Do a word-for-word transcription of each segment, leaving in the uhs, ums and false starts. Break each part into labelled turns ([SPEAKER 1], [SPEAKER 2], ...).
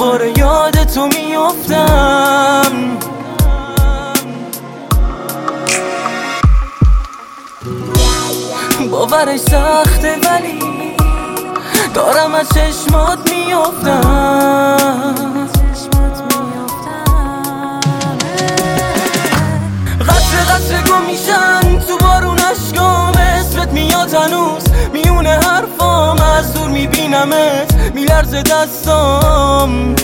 [SPEAKER 1] دوباره یاد تو میافتم. باورش سخته ولی دارم از چشمات میافتم. قطره قطره گم میشن تو بارون اشکام، اسمت میاد هنوز میونه حرفام، از دور میبینمت میلرزه دستام.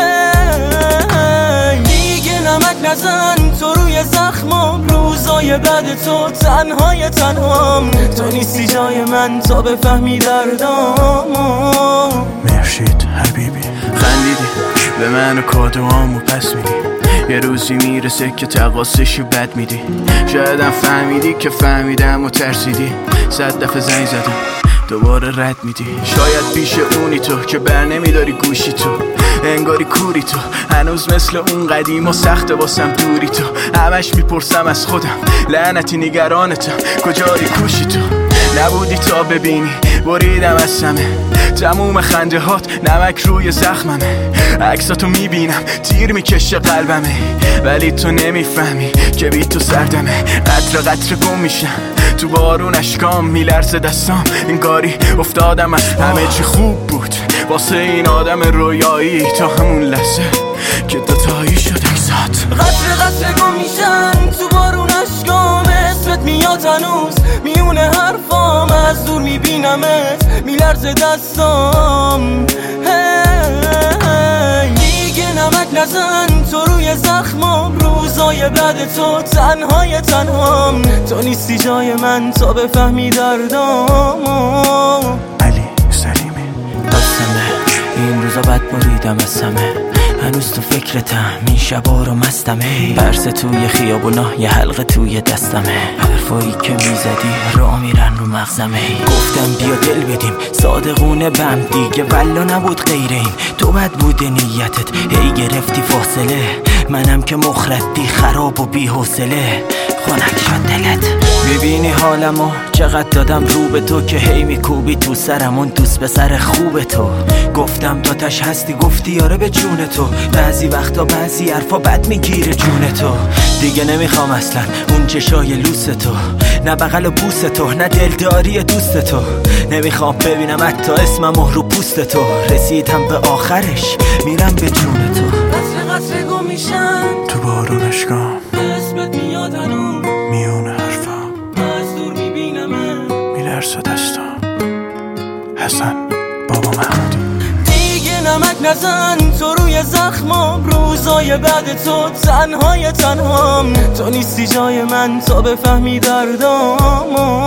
[SPEAKER 1] دیگه نمک نزن تو روی زخمام، روزای بعد تو تنهای تنهام. تو نیستی جای من تا بفهمی دردام.
[SPEAKER 2] مرشید حبیبی خندیدی به من و کادوامو پس میدی، یه روزی میرسه که تقاصشو بد میدی. شایدم فهمیدی که فهمیدم و ترسیدی، صد دفعه زنگ زدم دوباره رد میدی. شاید پیش اونی تو که بر نمیداری گوشی تو، انگاری کوری تو هنوز مثل اون قدیم و سخت واسم دوری تو. همش میپرسم از خودم لعنتی نگرانتم کجایی کوشی تو. نبودی تا ببینی بریدم از سمه، تموم خنده هات نمک روی زخممه. عکساتو میبینم تیر میکشه قلبمه، ولی تو نمیفهمی که بی تو سردمه. قطره قطره گم میشم تو بارون اشکام، میلرزه دستام انگاری افتادم از همه چی خوب بود واسه این آدم رویایی، تا همون لحظه که دوتایی شد اکسات.
[SPEAKER 1] قطره قطره گم میشن تو بارون اشکام، اسمت میاد هنوز میونه حرفام، از دور میبینمت میلرزه دستام. دیگه نمک نزن تو روی زخمام، روزای بعد تو تنهای تنهام. تو نیستی جای من تا بفهمی دردام.
[SPEAKER 2] علی سلیمی
[SPEAKER 3] قسمه این روزا بد بریدم از همه، هنوز تو فکرتم این شبا رو مستمه. برس توی خیابونا یه حلقه توی دستمه، حرفایی که میزدی را میرن رو مغزمه. گفتم بیا دل بدیم صادقونه بم دیگه، ولا نبود غیر این. تو بد بوده نیتت هی گرفتی فاصله، منم که مخردی خراب و بی حوصله. خنک شد دلت میبینی حالمو چقدر دادم رو به تو، که هی میکوبی تو سرمون دوست به سر خوب تو. گفتم داتش هستی گفتی یاره به جون تو، بعضی وقتا بعضی حرفا بد میگیره جون تو. دیگه نمیخوام اصلا اون چشای لوس تو، نه بغل و بوس تو، نه دلداری دوست تو. نمیخوام ببینم حتی اسمم رو پوست تو، رسیدم به آخرش میرم به جون تو.
[SPEAKER 1] قطره قطره گم میشن
[SPEAKER 2] تو بارون اشکام،
[SPEAKER 1] اسمت میاد هنوز
[SPEAKER 2] میونه حرفا،
[SPEAKER 1] از دور میبینمت
[SPEAKER 2] میلرزه دستام. حسن بابا محمودی
[SPEAKER 1] دیگه نمک نزن تو روی زخمام، روزای بعد تو تنهای تنهام. تو نیستی جای من تا بفهمی دردام.